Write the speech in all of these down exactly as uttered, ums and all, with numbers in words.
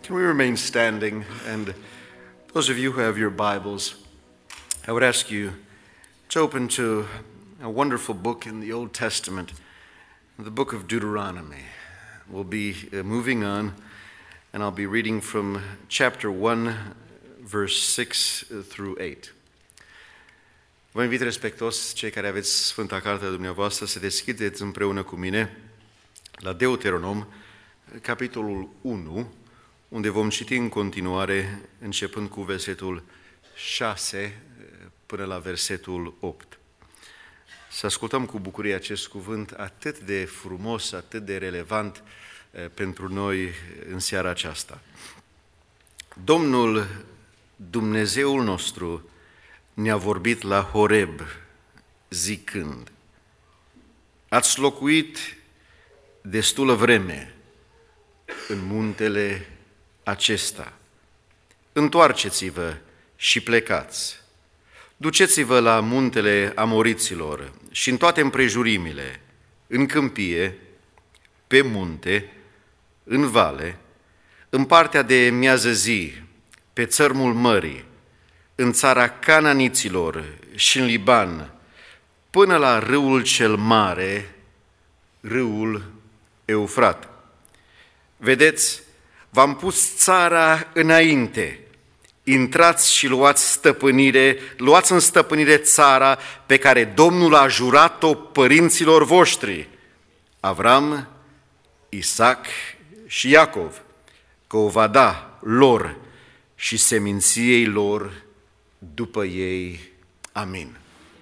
Can we remain standing? And those of you who have your Bibles, I would ask you to open to a wonderful book in the Old Testament, the book of Deuteronomy. We'll be uh, moving on, and I'll be reading from chapter one, verse six through eight. Vă invit respectuos, cei care aveți Sfânta Carte a dumneavoastră, să deschideți împreună cu mine la Deuteronom, capitolul unu, unde vom citi în continuare, începând cu versetul șase până la versetul opt. Să ascultăm cu bucurie acest cuvânt atât de frumos, atât de relevant pentru noi în seara aceasta. Domnul Dumnezeul nostru ne-a vorbit la Horeb, zicând: ați locuit destulă vreme în muntele acesta. Întoarceți-vă și plecați. Duceți-vă la muntele Amoriților și în toate împrejurimile, în câmpie, pe munte, în vale, în partea de miază zi, pe țărmul mării, în țara Cananiților și în Liban, până la râul cel mare, râul Eufrat. Vedeți, v-am pus țara înainte, intrați și luați stăpânire, luați în stăpânire țara pe care Domnul a jurat-o părinților voștri, Avram, Isaac și Iacov, că o va da lor și seminției lor după ei. Amin.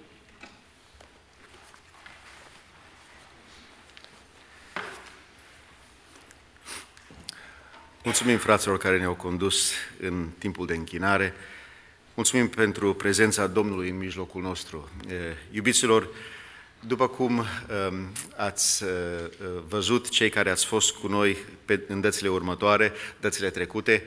Mulțumim fraților care ne-au condus în timpul de închinare. Mulțumim pentru prezența Domnului în mijlocul nostru. Iubiților, după cum ați văzut cei care ați fost cu noi în dățile următoare, dățile trecute,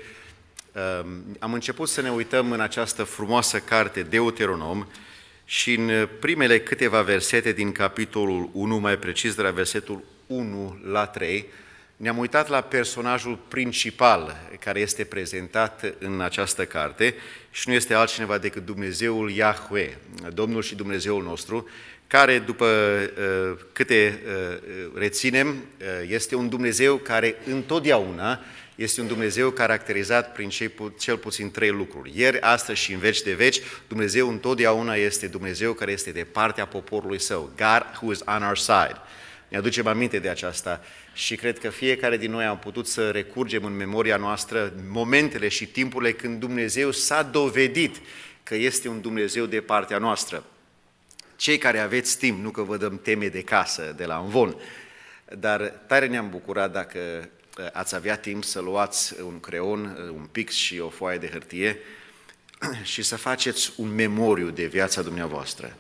am început să ne uităm în această frumoasă carte Deuteronom și în primele câteva versete din capitolul unu, mai precis de la versetul unu la trei, ne-am uitat la personajul principal care este prezentat în această carte și nu este altcineva decât Dumnezeul Iahve, Domnul și Dumnezeul nostru, care, după uh, câte uh, reținem, uh, este un Dumnezeu care întotdeauna este un Dumnezeu caracterizat prin cei pu- cel puțin trei lucruri. Ieri, astăzi și în veci de veci, Dumnezeu întotdeauna este Dumnezeu care este de partea poporului său. God who is on our side. Ne aducem aminte de aceasta și cred că fiecare din noi am putut să recurgem în memoria noastră momentele și timpurile când Dumnezeu s-a dovedit că este un Dumnezeu de partea noastră. Cei care aveți timp, nu că vă dăm teme de casă de la învon, dar tare ne-am bucurat dacă ați avea timp să luați un creon, un pix și o foaie de hârtie și să faceți un memoriu de viața dumneavoastră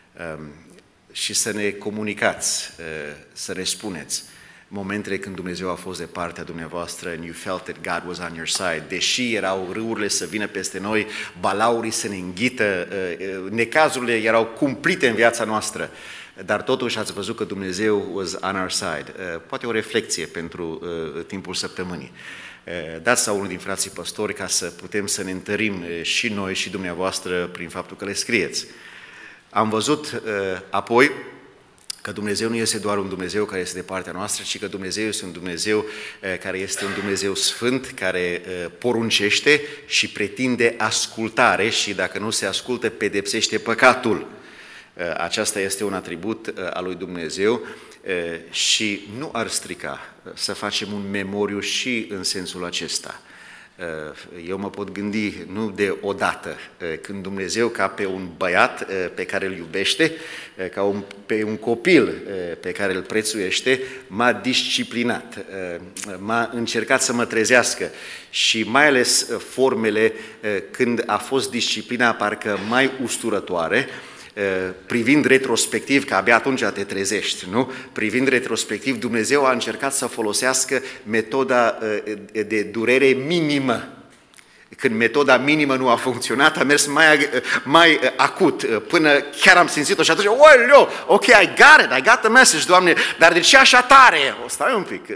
și să ne comunicați, să ne spuneți momentele când Dumnezeu a fost de partea dumneavoastră and you felt that God was on your side. Deși erau râurile să vină peste noi, balaurii să ne înghită, necazurile erau cumplite în viața noastră, dar totuși ați văzut că Dumnezeu was on our side. Poate o reflecție pentru timpul săptămânii. Dați sau unul din frații păstori ca să putem să ne întărim și noi și dumneavoastră prin faptul că le scrieți. Am văzut apoi că Dumnezeu nu este doar un Dumnezeu care este de partea noastră, ci că Dumnezeu este un Dumnezeu care este un Dumnezeu sfânt, care poruncește și pretinde ascultare și dacă nu se ascultă, pedepsește păcatul. Aceasta este un atribut al lui Dumnezeu și nu ar strica să facem un memoriu și în sensul acesta. Eu mă pot gândi nu de odată, când Dumnezeu ca pe un băiat pe care îl iubește, ca un, pe un copil pe care îl prețuiește, m-a disciplinat, m-a încercat să mă trezească și mai ales formele când a fost disciplina parcă mai usturătoare, privind retrospectiv, că abia atunci te trezești, nu? Privind retrospectiv, Dumnezeu a încercat să folosească metoda de durere minimă. Când metoda minimă nu a funcționat, a mers mai, mai acut, până chiar am simțit-o și atunci, oh, ok, I got it, I got the message, Doamne, dar de ce așa tare? O, stai un pic,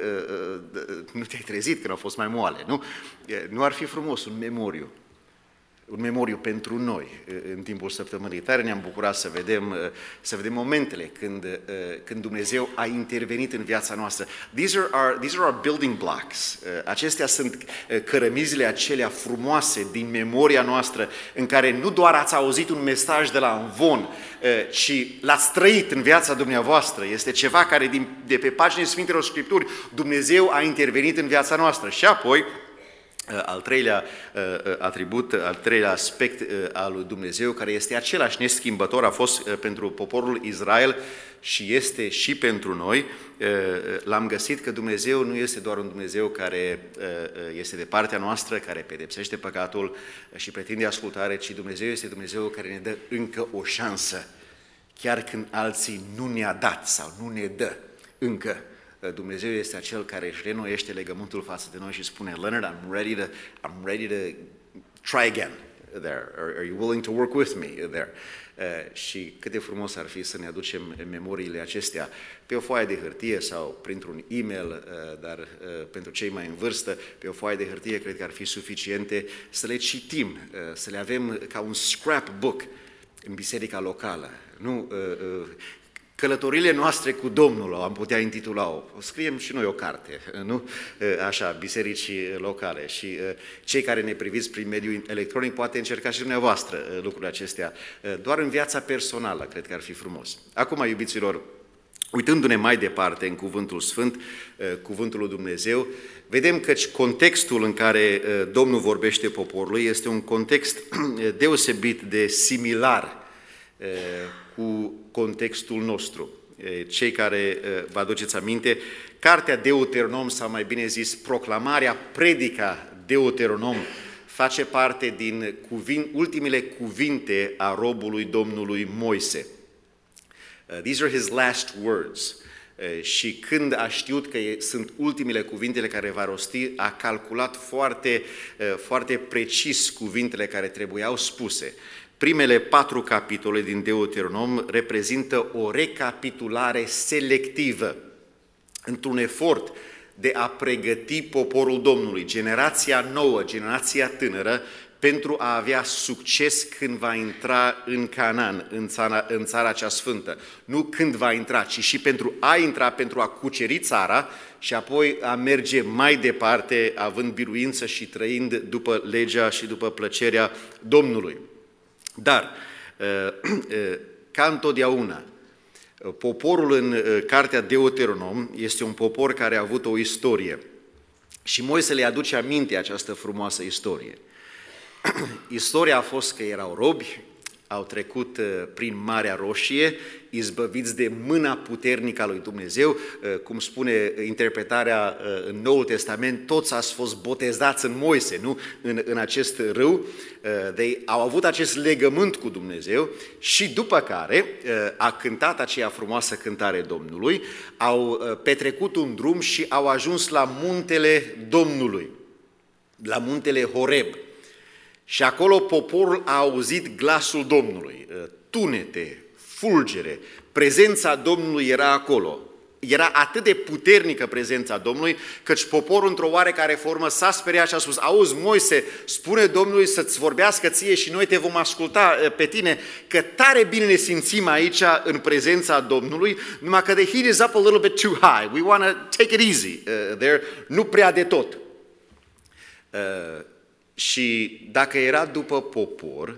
nu te-ai trezit când au fost mai moale, nu? Nu ar fi frumos un memoriu, un memoriu pentru noi în timpul săptămânii. Tare ne-am bucurat să vedem, să vedem momentele când, când Dumnezeu a intervenit în viața noastră. These are our, these are our building blocks. Acestea sunt cărămizile acelea frumoase din memoria noastră, în care nu doar ați auzit un mesaj de la învon, ci l-ați trăit în viața dumneavoastră. Este ceva care din, de pe paginile Sfintelor Scripturi Dumnezeu a intervenit în viața noastră. Și apoi, al treilea atribut, al treilea aspect al lui Dumnezeu, care este același neschimbător, a fost pentru poporul Israel și este și pentru noi, l-am găsit că Dumnezeu nu este doar un Dumnezeu care este de partea noastră, care pedepsește păcatul și pretinde ascultare, ci Dumnezeu este Dumnezeu care ne dă încă o șansă, chiar când alții nu ne-a dat sau nu ne dă încă. Dumnezeu este acel care își reînnoiește legământul față de noi și spune, Leonard, I'm ready to, I'm ready to try again there. Are, are you willing to work with me there? Uh, și cât de frumos ar fi să ne aducem memoriile acestea pe o foaie de hârtie sau printr-un e-mail, uh, dar uh, pentru cei mai în vârstă, pe o foaie de hârtie cred că ar fi suficiente să le citim, uh, să le avem ca un scrapbook în biserica locală. Nu... Uh, uh, Călătorile noastre cu Domnul, am putea intitula-o, scriem și noi o carte, nu? Așa, bisericii locale și cei care ne priviți prin mediul electronic, poate încercați și dumneavoastră lucrurile acestea, doar în viața personală, cred că ar fi frumos. Acum, iubiților, uitându-ne mai departe în Cuvântul Sfânt, Cuvântul lui Dumnezeu, vedem că contextul în care Domnul vorbește poporului este un context deosebit de similar cu contextul nostru. Cei care vă aduceți aminte, cartea Deuteronom, sau mai bine zis, proclamarea, predica Deuteronom, face parte din cuvin, ultimele cuvinte a robului Domnului Moise. These are his last words. Și când a știut că sunt ultimele cuvintele care va rosti, a calculat foarte, foarte precis cuvintele care trebuiau spuse. Primele patru capitole din Deuteronom reprezintă o recapitulare selectivă într-un efort de a pregăti poporul Domnului, generația nouă, generația tânără, pentru a avea succes când va intra în Canaan, în țara, în țara cea sfântă. Nu când va intra, ci și pentru a intra, pentru a cuceri țara și apoi a merge mai departe, având biruință și trăind după legea și după plăcerea Domnului. Dar, ca întotdeauna, poporul în cartea Deuteronom este un popor care a avut o istorie și Moise le aduce aminte această frumoasă istorie. Istoria a fost că erau robi, au trecut prin Marea Roșie, izbăviți de mâna puternică a lui Dumnezeu, cum spune interpretarea în Noul Testament, toți ați fost botezați în Moise, nu? În, în acest râu. They, au avut acest legământ cu Dumnezeu și după care a cântat aceea frumoasă cântare Domnului, au petrecut un drum și au ajuns la muntele Domnului, la muntele Horeb. Și acolo poporul a auzit glasul Domnului, tunete, fulgere, prezența Domnului era acolo. Era atât de puternică prezența Domnului, căci poporul într-o oarecare formă s-a speriat și a spus, auzi Moise, spune Domnului să-ți vorbească ție și noi te vom asculta pe tine, că tare bine ne simțim aici în prezența Domnului, numai că the heat is up a little bit too high, we want to take it easy uh, there, nu prea de tot. Uh, Și dacă era după popor,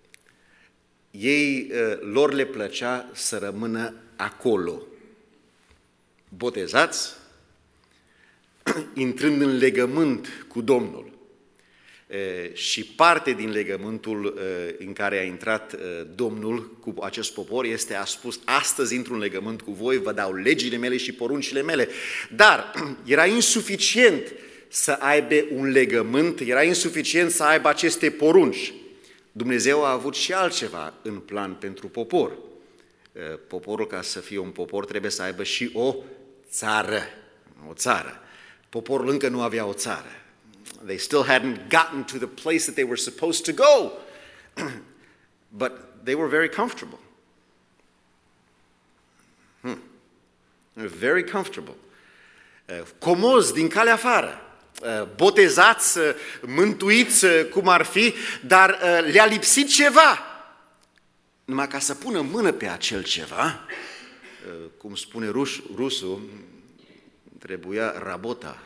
ei, lor le plăcea să rămână acolo, botezați, intrând în legământ cu Domnul. Și parte din legământul în care a intrat Domnul cu acest popor este, a spus, astăzi intru în legământ cu voi, vă dau legile mele și poruncile mele. Dar era insuficient să aibă un legământ, era insuficient să aibă aceste porunci. Dumnezeu a avut și altceva în plan pentru popor. Poporul, ca să fie un popor, trebuie să aibă și o țară. O țară. Poporul încă nu avea o țară. They still hadn't gotten to the place that they were supposed to go. But they were very comfortable. Hmm. They were very comfortable. Uh, comozi din calea afară. Uh, botezați, uh, mântuiți, uh, cum ar fi, dar uh, le-a lipsit ceva. Numai ca să pună mână pe acel ceva, uh, cum spune rus, rusul, trebuia rabota.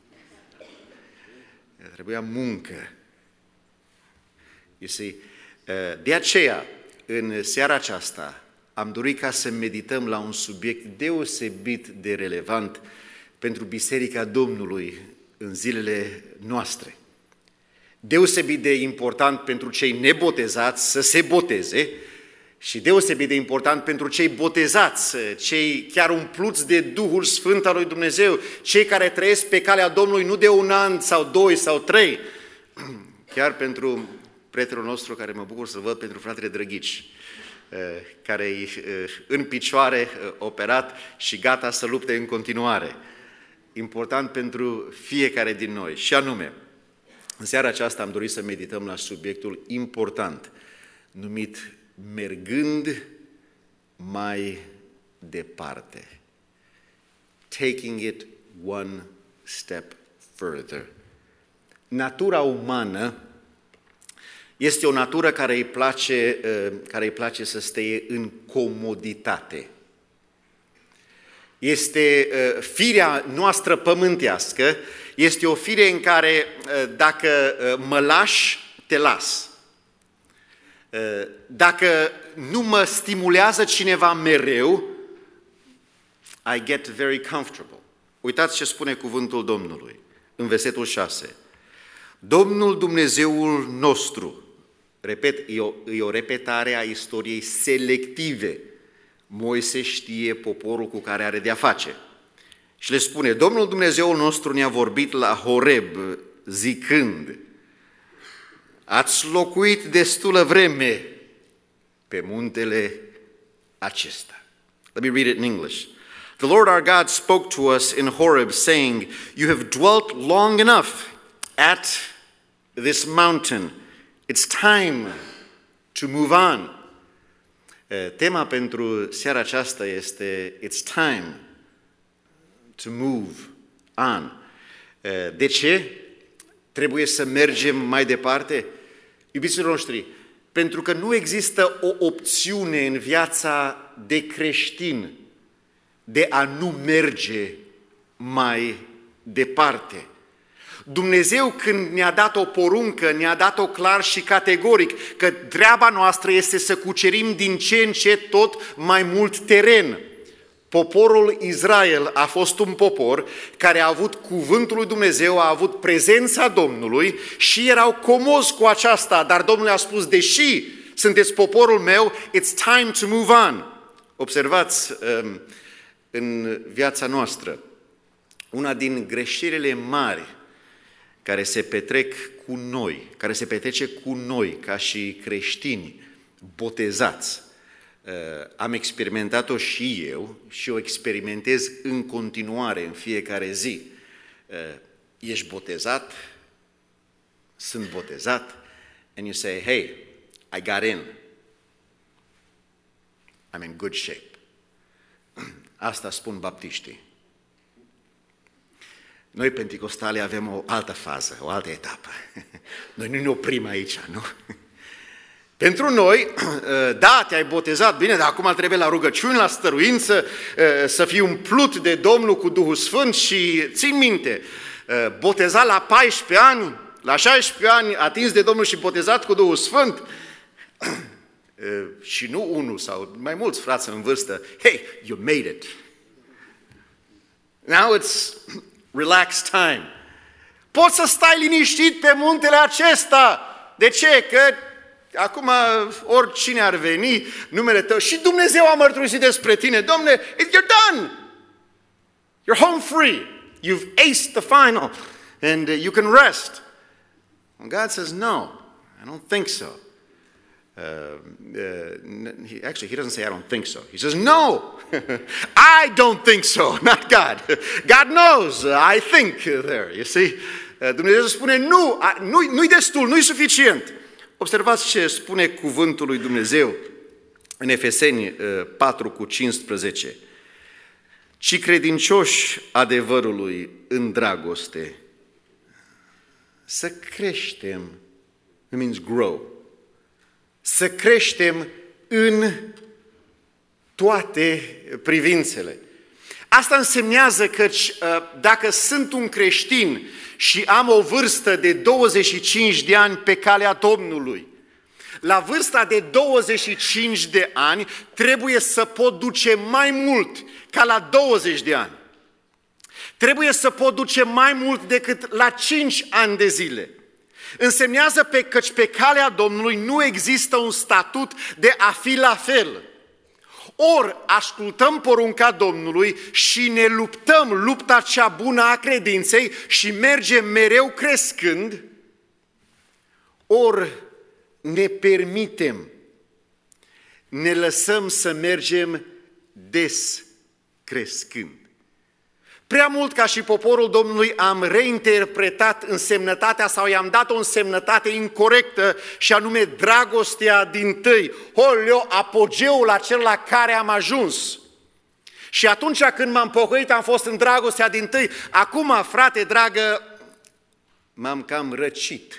Trebuia muncă. You see, de aceea, în seara aceasta, am dorit ca să medităm la un subiect deosebit de relevant pentru Biserica Domnului în zilele noastre. Deosebit de important pentru cei nebotezați să se boteze și deosebit de important pentru cei botezați, cei chiar umpluți de Duhul Sfânt al lui Dumnezeu, cei care trăiesc pe calea Domnului nu de un an sau doi sau trei, chiar pentru prietenul nostru care mă bucur să văd, pentru fratele Drăghici, care e în picioare, operat și gata să lupte în continuare. Important pentru fiecare din noi. Și anume, în seara aceasta am dorit să medităm la subiectul important numit mergând mai departe. Taking it one step further. Natura umană este o natură care îi place, care îi place să stea în comoditate. Este firea noastră pământească, este o fire în care dacă mă lași, te las. Dacă nu mă stimulează cineva mereu, I get very comfortable. Uitați ce spune cuvântul Domnului în versetul șase. Domnul Dumnezeul nostru, repet, e o, e o repetare a istoriei selective. Moise știe poporul cu care are de-a face. Și le spune, Domnul Dumnezeul nostru ne-a vorbit la Horeb, zicând, ați locuit destulă vreme pe muntele acesta. Let me read it in English. The Lord our God spoke to us in Horeb, saying, you have dwelt long enough at this mountain. It's time to move on. Tema pentru seara aceasta este It's time to move on. De ce? Trebuie să mergem mai departe? Iubiților noștri, pentru că nu există o opțiune în viața de creștin de a nu merge mai departe. Dumnezeu când ne-a dat o poruncă, ne-a dat-o clar și categoric, că treaba noastră este să cucerim din ce în ce tot mai mult teren. Poporul Israel a fost un popor care a avut cuvântul lui Dumnezeu, a avut prezența Domnului și erau comozi cu aceasta, dar Domnul a spus, deși sunteți poporul meu, it's time to move on. Observați în viața noastră, una din greșelile mari care se petrec cu noi, care se petrece cu noi ca și creștini botezați. Am experimentat-o și eu și o experimentez în continuare în fiecare zi. Ești botezat, sunt botezat, and you say, hey, I got in. I'm in good shape. Asta spun baptiștii. Noi, penticostale, avem o altă fază, o altă etapă. Noi nu ne oprim aici, nu? Pentru noi, da, te-ai botezat, bine, dar acum trebuie la rugăciuni, la stăruință, să fii umplut de Domnul cu Duhul Sfânt și țin minte, botezat la paisprezece ani, la șaisprezece ani, atins de Domnul și botezat cu Duhul Sfânt, și nu unul sau mai mulți frați în vârstă, hey, you made it. Now it's relaxed time. Poți să stai liniștit pe muntele acesta. De ce? Că acum oricine ar veni, numele tău, și Dumnezeu a mărturisit despre tine. Dom'le, you're done. You're home free. You've aced the final and you can rest. And God says, no, I don't think so. Uh, uh, he, actually, he doesn't say, I don't think so. He says, no, I don't think so, not God. God knows, I think there, you see. Dumnezeu spune nu, nu, nu-i destul, nu-i suficient. Observați ce spune cuvântul lui Dumnezeu în Efeseni patru cu cincisprezece. Ci credincioși adevărului în dragoste, să creștem, it means grow, să creștem în toate privințele. Asta însemnează că dacă sunt un creștin și am o vârstă de douăzeci și cinci de ani pe calea Domnului, la vârsta de douăzeci și cinci de ani trebuie să pot duce mai mult ca la douăzeci de ani. Trebuie să pot duce mai mult decât la cinci ani de zile. Însemnează pe, căci pe calea Domnului nu există un statut de a fi la fel. Ori ascultăm porunca Domnului și ne luptăm lupta cea bună a credinței și mergem mereu crescând, ori ne permitem, ne lăsăm să mergem des crescând. Prea mult ca și poporul Domnului am reinterpretat însemnătatea sau i-am dat o însemnătate incorectă și anume dragostea dintâi. Oleo, apogeul acela la care am ajuns. Și atunci când m-am pocăit am fost în dragostea dintâi. Acum, frate dragă, m-am cam răcit.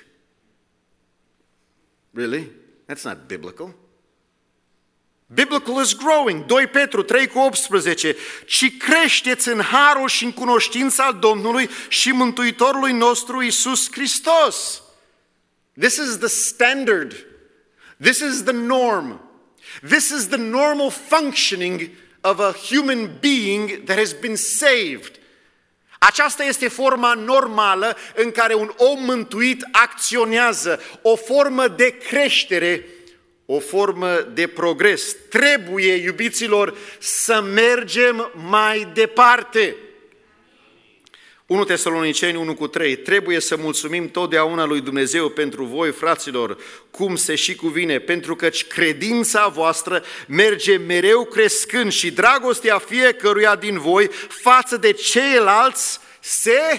Really? That's not biblical. Biblical is growing. doi Petru trei cu optsprezece. Ci creșteți în harul și în cunoștința Domnului și Mântuitorului nostru Iisus Hristos. This is the standard. This is the norm. This is the normal functioning of a human being that has been saved. Aceasta este forma normală în care un om mântuit acționează, o formă de creștere, o formă de progres. Trebuie, iubiților, să mergem mai departe. unu Tesaloniceni unu cu trei. Trebuie să mulțumim totdeauna lui Dumnezeu pentru voi, fraților, cum se și cuvine, pentru că credința voastră merge mereu crescând și dragostea fiecăruia din voi față de ceilalți se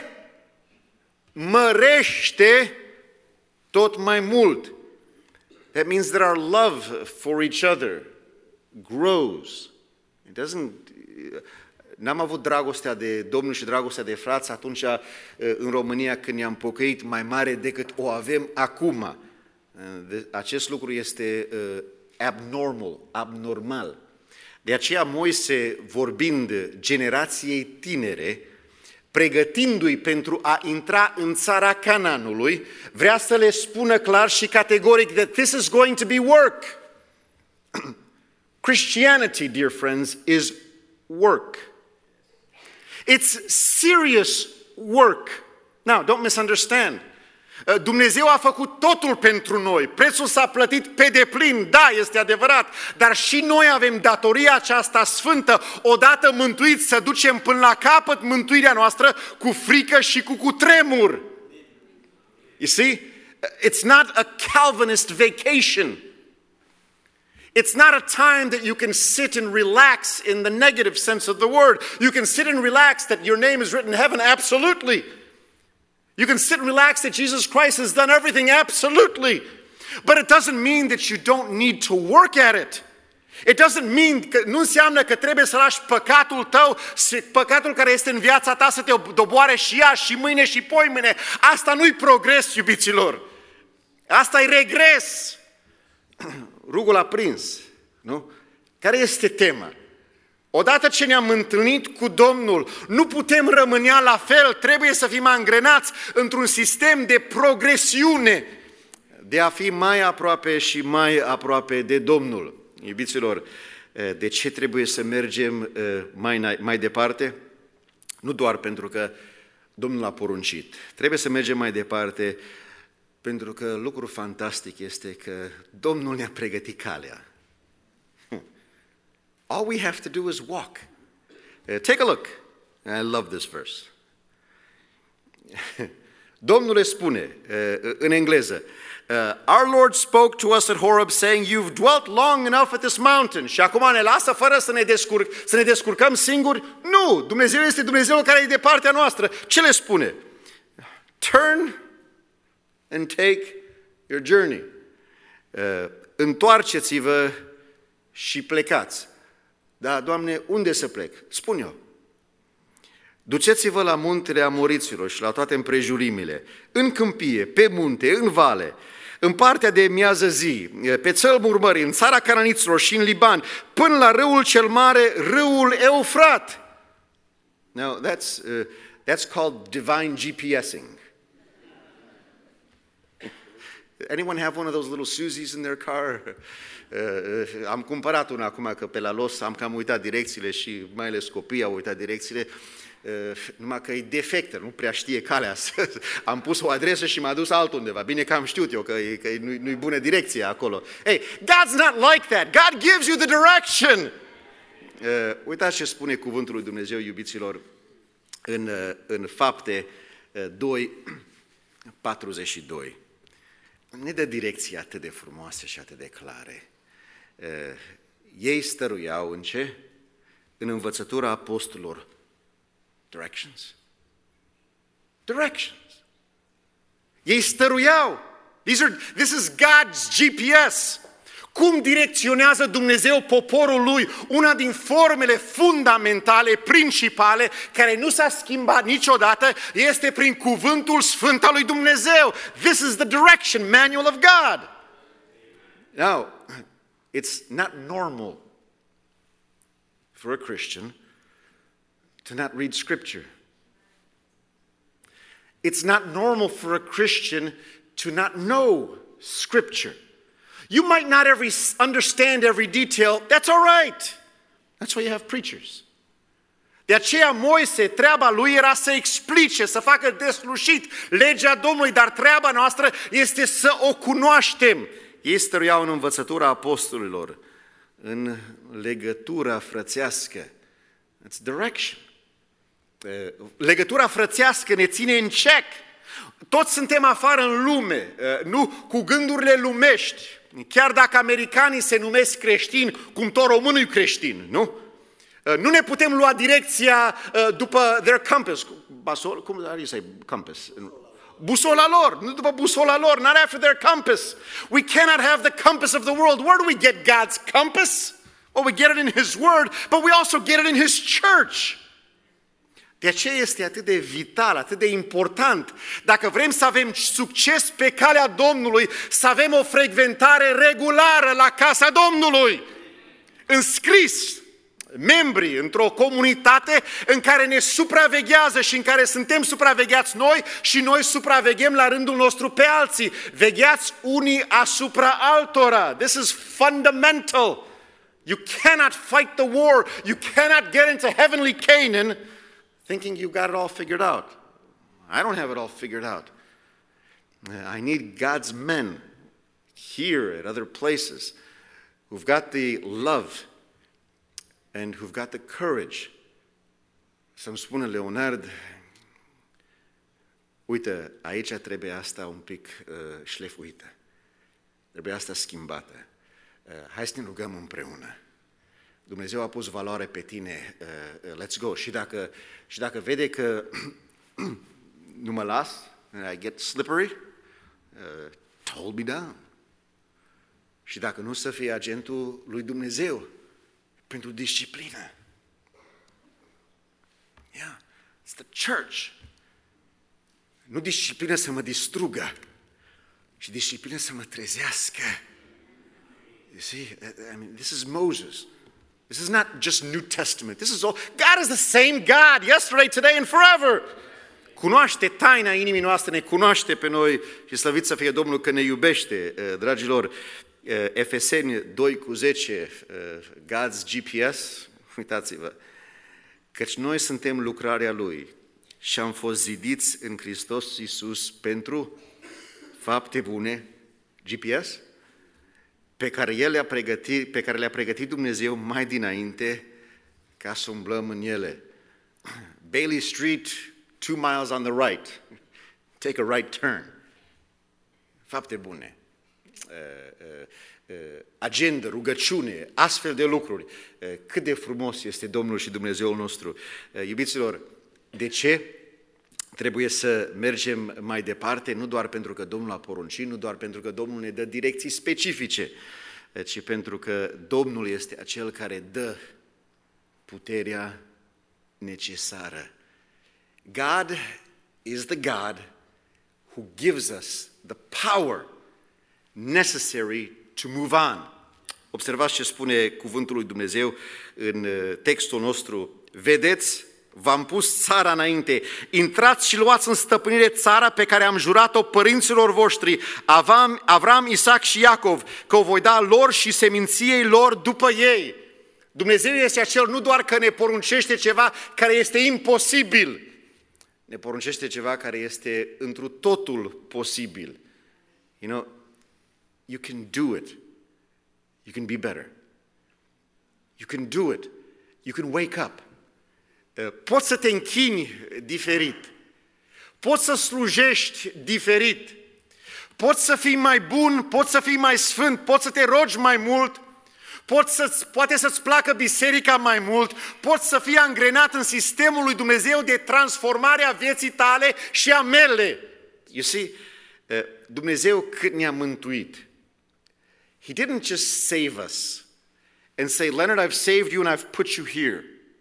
mărește tot mai mult. That means that our love for each other grows. It doesn't... N-am avut dragostea de Domnul și dragostea de frați atunci în România când ne-am pocăit mai mare decât o avem acum. Acest lucru este abnormal, abnormal. De aceea Moise, vorbind generației tinere, pregătindu-i pentru a intra în țara Canaanului, vrea să le spună clar și categoric that this is going to be work. Christianity, dear friends, is work. It's serious work. Now, don't misunderstand. Dumnezeu a făcut totul pentru noi. Prețul s-a plătit pe deplin, da, este adevărat, dar și noi avem datoria aceasta sfântă, odată mântuiți, să ducem până la capăt mântuirea noastră cu frică și cu cutremur. You see, it's not a Calvinist vacation. It's not a time that you can sit and relax in the negative sense of the word. You can sit and relax that your name is written in heaven, absolutely. You can sit and relax that Jesus Christ has done everything, absolutely. But it doesn't mean that you don't need to work at it. It doesn't mean, că nu înseamnă că trebuie să lași păcatul tău, păcatul care este în viața ta să te doboare și ea și mâine și poimâine. Asta nu-i progres, iubiților. Asta-i regres. Rugul aprins, nu? Care este tema? Odată ce ne-am întâlnit cu Domnul, nu putem rămâne la fel, trebuie să fim angrenați într-un sistem de progresiune, de a fi mai aproape și mai aproape de Domnul. Iubiților, de ce trebuie să mergem mai, mai departe? Nu doar pentru că Domnul a poruncit. Trebuie să mergem mai departe pentru că lucrul fantastic este că Domnul ne-a pregătit calea. All we have to do is walk. Uh, take a look. I love this verse. Domnul le spune uh, în engleză, uh, Our Lord spoke to us at Horeb saying, You've dwelt long enough at this mountain. Și acum ne lasă fără să ne, descurc, să ne descurcăm singuri? Nu! Dumnezeu este Dumnezeul care e de partea noastră. Ce le spune? Turn and take your journey. Uh, întoarceți-vă și plecați. Da, Doamne, unde să plec? Spun eu. Duceți-vă la muntele Amoriților și la toate împrejurimile, în câmpie, pe munte, în vale, în partea de miază zi, pe țălmul mării, în țara Cananiților și în Liban, până la râul cel mare, râul Eufrat. Now, that's, uh, that's called divine G P S ing. Anyone have one of those little Suzies in their car? Uh, am cumpărat una acum că pe la Los am cam uitat direcțiile și mai ales copiii au uitat direcțiile. Uh, numai că e defectă, nu prea știe calea. Am pus o adresă și m-a dus altundeva. Bine că am știut eu că, e, că nu-i, nu-i bună direcția acolo. Hey, God's not like that. God gives you the direction. Uh, uitați ce spune cuvântul lui Dumnezeu, iubiților, în, uh, în Fapte uh, doi, patruzeci și doi. Ne dă direcții atât de frumoase și atât de clare. Uh, ei stăruiau în ce? În învățătura apostolilor. Directions. Directions. Ei stăruiau. These are, this is God's G P S. Cum direcționează Dumnezeu poporul lui? Una din formele fundamentale, principale, care nu s-a schimbat niciodată, este prin cuvântul sfânt al lui Dumnezeu. This is the direction manual of God. Now, it's not normal for a Christian to not read Scripture. It's not normal for a Christian to not know Scripture. You might not every, understand every detail. That's all right. That's why you have preachers. De aceea Moise, treaba lui era să explice, să facă deslușit legea Domnului, dar treaba noastră este să o cunoaștem. Ei stăruiau în învățătura apostolilor, în legătura frățească. That's direction. Legătura frățească ne ține în check. Toți suntem afară în lume, nu cu gândurile lumești. Chiar dacă americanii se numesc creștini, cum tot românul e creștin, nu? Nu ne putem lua direcția după their compass. Basol, cum are you say compass? Busola lor, nu după busola lor, not after their compass. We cannot have the compass of the world. Where do we get God's compass? Well, we get it in His Word, but we also get it in His church. De aceea este atât de vital, atât de important, dacă vrem să avem succes pe calea Domnului, să avem o frecventare regulară la casa Domnului. Înscris, membri într-o comunitate în care ne supraveghează și în care suntem supravegheați noi și noi supraveghem la rândul nostru pe alții. Vegheați unii asupra altora. This is fundamental. You cannot fight the war. You cannot get into heavenly Canaan thinking you got it all figured out. I don't have it all figured out. I need God's men here at other places who've got the love and who've got the courage. Să-mi spună Leonard, uite, aici trebuie asta un pic uh, șlefuită. Trebuie asta schimbată. Uh, hai să ne rugăm împreună. Dumnezeu a pus valoare pe tine, uh, uh, let's go. Și dacă, și dacă vede că nu mă las, and I get slippery, uh, hold me down. Și dacă nu, să fie agentul lui Dumnezeu pentru disciplină. Yeah, it's the church. Nu disciplină să mă distrugă, ci disciplină să mă trezească. You see, I mean, this is Moses. This is not just New Testament. This is all. God is the same God yesterday, today and forever. Cunoaște taina inimii noastre, ne cunoaște pe noi și slăvit să fie Domnul că ne iubește, dragilor. Efeseni doi cu zece, God's G P S, uitați-vă, căci noi suntem lucrarea Lui și am fost zidiți în Hristos Iisus pentru fapte bune, G P S, pe care El le-a pregătit, pe care le-a pregătit Dumnezeu mai dinainte ca să umblăm în ele. Bailey Street, two miles on the right, take a right turn. Fapte bune. Agenda, rugăciune, astfel de lucruri. Cât de frumos este Domnul și Dumnezeul nostru. Iubiților, de ce? Trebuie să mergem mai departe, nu doar pentru că Domnul a poruncit, nu doar pentru că Domnul ne dă direcții specifice, ci pentru că Domnul este acel care dă puterea necesară. God is the God who gives us the power necessary to move on. Observați ce spune cuvântul lui Dumnezeu în textul nostru. Vedeți, v-am pus țara înainte, intrați și luați în stăpânire țara pe care am jurat-o părinților voștri, Avram, Avram, Isaac și Iacov, că o voi da lor și seminției lor după ei. Dumnezeu este acel nu doar că ne poruncește ceva care este imposibil, ne poruncește ceva care este întru totul posibil. You know, you can do it. You can be better. You can do it. You can wake up. Poți să te închini diferit. Poți să slujești diferit. Poți să fii mai bun, poți să fii mai sfânt, poți să te rogi mai mult, poți să, poate să-ți placă biserica mai mult, poți să fii angrenat în sistemul lui Dumnezeu de transformare a vieții tale și a mele. You see, Dumnezeu cât ne-a mântuit, He didn't just save us and say, Leonard, I've saved you and I've put you here.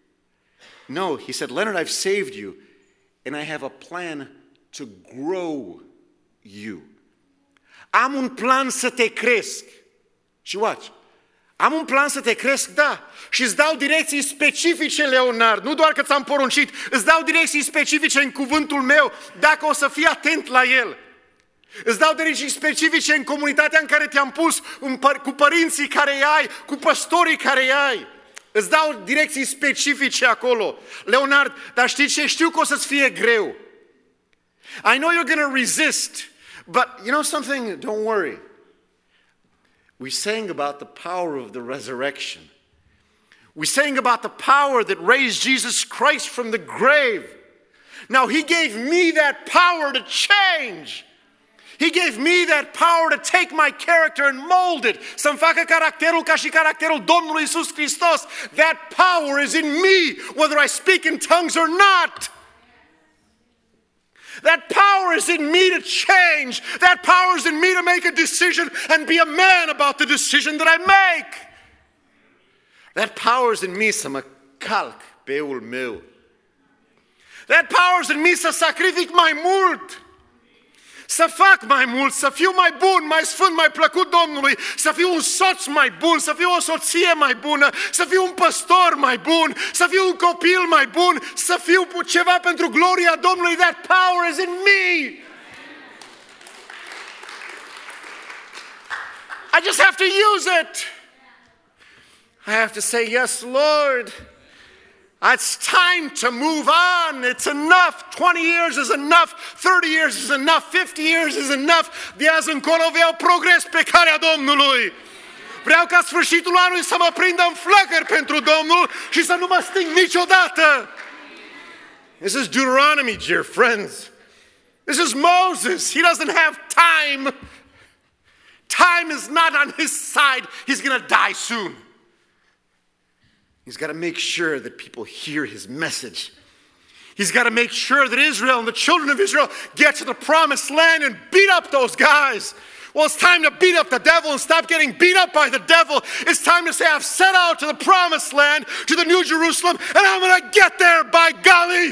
No, He said, Leonard, I've saved you and I have a plan to grow you. Am un plan să te cresc. Și watch, am un plan să te cresc, da. Și îți dau direcții specifice, Leonard, nu doar că ți-am poruncit, îți dau direcții specifice în cuvântul meu, dacă o să fii atent la el. Îți dau direcții specifice în comunitatea în care te-am pus, cu părinții care îi ai, cu păstorii care îi ai. Îți dau direcții specifice acolo. Leonard, dar știi ce? Știu că o să-ți fie greu. I know you're going to resist, but you know something? Don't worry. We sang about the power of the resurrection. We sang about the power that raised Jesus Christ from the grave. Now He gave me that power to change. He gave me that power to take my character and mold it. Să-mi facă caracterul ca și caracterul Domnului Iisus Hristos. That power is in me, whether I speak in tongues or not. That power is in me to change. That power is in me to make a decision and be a man about the decision that I make. That power is in me să mă calc pe eul meu. That power is in me să sacrific mai mult. Să fac mai mult, să fiu mai bun, mai sfânt, mai plăcut Domnului, să fiu un soț mai bun, să fiu o soție mai bună, să fiu un păstor mai bun, să fiu un copil mai bun, să fiu ceva pentru gloria Domnului. That power is in me. I just have to use it. I have to say, yes, Lord. It's time to move on. It's enough. twenty years is enough. thirty years is enough. fifty years is enough. De azi încolo vreau progres pe calea Domnului. Vreau ca sfârșitul anului să mă prindă în flăcări pentru Domnul și să nu mă sting niciodată. This is Deuteronomy, dear friends. This is Moses. He doesn't have time. Time is not on his side. He's going to die soon. He's got to make sure that people hear his message. He's got to make sure that Israel and the children of Israel get to the promised land and beat up those guys. Well, it's time to beat up the devil and stop getting beat up by the devil. It's time to say, I've set out to the promised land, to the New Jerusalem, and I'm going to get there by golly.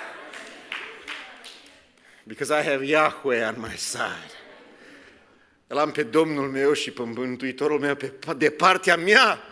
Because I have Yahweh on my side. Îl am pe Domnul meu și pe Mântuitorul meu pe, de partea mea.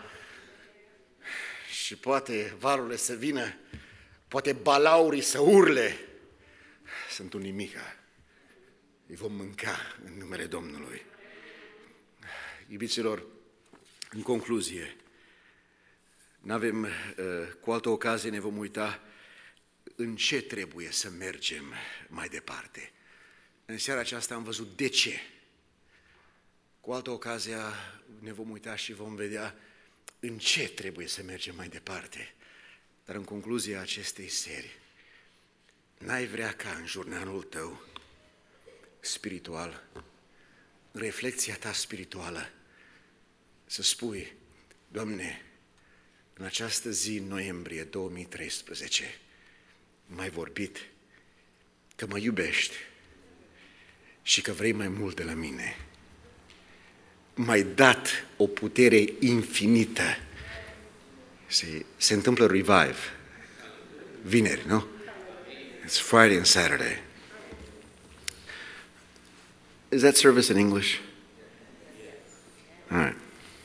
Și poate valurile să vină, poate balaurii să urle. Sunt un nimica. Îi vom mânca în numele Domnului. Iubiților, în concluzie, n-avem, cu altă ocazie ne vom uita în ce trebuie să mergem mai departe. În seara aceasta am văzut de ce. Cu altă ocazie ne vom uita și vom vedea în ce trebuie să mergem mai departe. Dar în concluzia acestei serii, n-ai vrea ca în jurnalul tău spiritual, în reflexia ta spirituală, să spui, Doamne, în această zi, în noiembrie două mii treisprezece, m-ai vorbit că mă iubești și că vrei mai mult de la mine. M-ai dat o putere infinită. Se, se întâmplă revive. Vineri, nu? It's Friday and Saturday. Is that service in English? All right.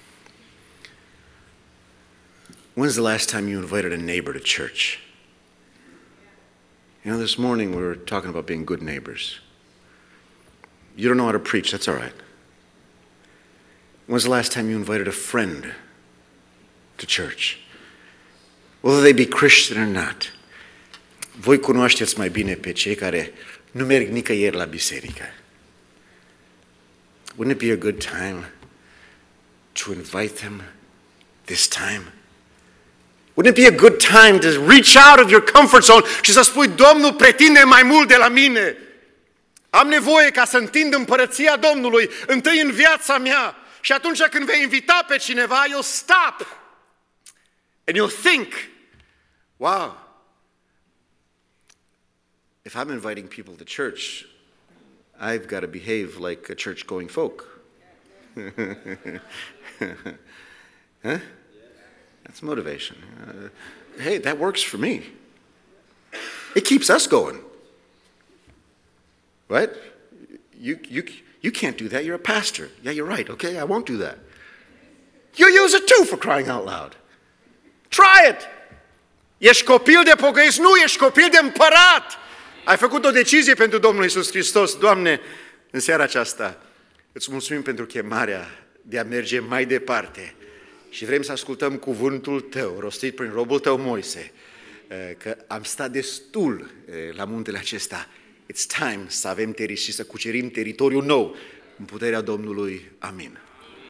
When's the last time you invited a neighbor to church? You know, this morning we were talking about being good neighbors. You don't know how to preach, that's all right. When's the last time you invited a friend to church? Whether they be Christian or not. Voi cunoașteți mai bine pe cei care nu merg nicăieri la biserică. Wouldn't it be a good time to invite them this time? Wouldn't it be a good time to reach out of your comfort zone și să spui, Domnul pretinde mai mult de la mine. Am nevoie ca să întind împărăția Domnului întâi în viața mea. Și atunci când vei invita pe cineva, you'll stop and you'll think, wow, if I'm inviting people to church, I've got to behave like a church-going folk. Huh? That's motivation. Uh, hey, that works for me. It keeps us going. Right? You, you, you can't do that. You're a pastor. Yeah, you're right. Okay, I won't do that. You use it too, for crying out loud. Try it. Ești copil de pocăiți? Nu, ești copil de împărat. Ai făcut o decizie pentru Domnul Iisus Hristos. Doamne, în seara aceasta îți mulțumim pentru chemarea de a merge mai departe și vrem să ascultăm cuvântul Tău, rostit prin robul Tău Moise, că am stat destul la muntele acesta. It's time să avem teri și să cucerim teritoriul nou în puterea Domnului. Amin.